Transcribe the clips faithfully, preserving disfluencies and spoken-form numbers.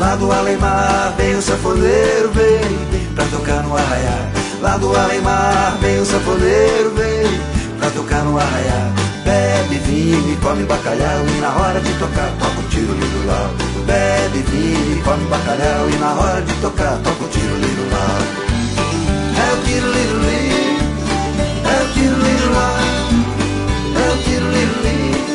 Lá do além-mar vem o sanfoneiro, vem pra tocar no arraiá. Lá do além-mar vem o sanfoneiro, vem pra tocar no arraiá. Bebe vinho e come bacalhau e na hora de tocar toca o tiro lindo lá. Bebe vinho e come bacalhau e na hora de tocar toca o tiro lindo lá. É o tiro lindo li, é o tiro lindo lá, é o tiro lindo li.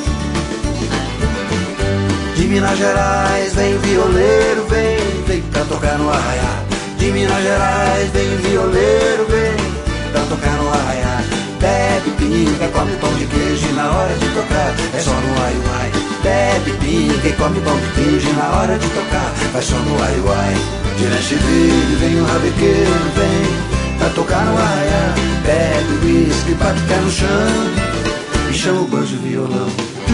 De Minas Gerais vem violeiro, vem, vem pra tocar no arraiá. De Minas Gerais vem violeiro, vem pra tocar no arraiá. Bebe pinga, come pão de queijo e na hora de tocar é só no ai-uai. Bebe pinga e come pão de queijo e na hora de tocar vai só no ai-uai. De Nashville vem o rabequeiro, vem pra tocar no arraiá. Bebe whisky pra ficar no chão e chama o banjo e violão.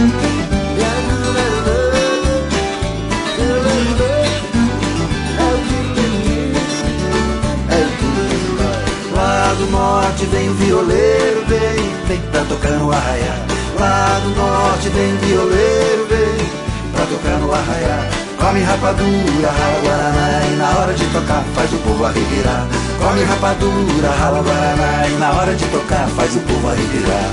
Lá do norte vem o violeiro, vem, vem pra tocar no arraiá. Lá do norte vem o violeiro, vem pra tocar no arraiá. Come rapadura, rala guaraná e na hora de tocar faz o povo arrepiar. Come rapadura, rala guaraná e na hora de tocar faz o povo arrepiar.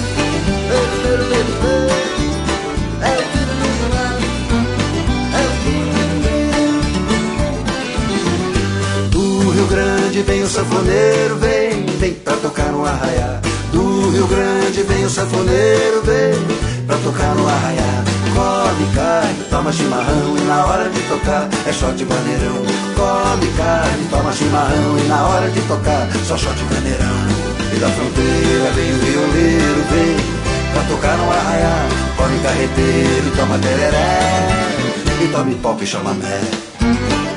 Do Rio Grande vem o sanfoneiro, vem, vem pra tocar no arraiá. Do Rio Grande vem o sanfoneiro, vem pra tocar no arraiá. Come carne, toma chimarrão e na hora de tocar é shot e maneirão. Come carne, toma chimarrão e na hora de tocar só shot e maneirão. E da fronteira vem o violeiro, vem pra tocar no arraiá. Come carreteiro, toma tereré e tome pau que chama mé.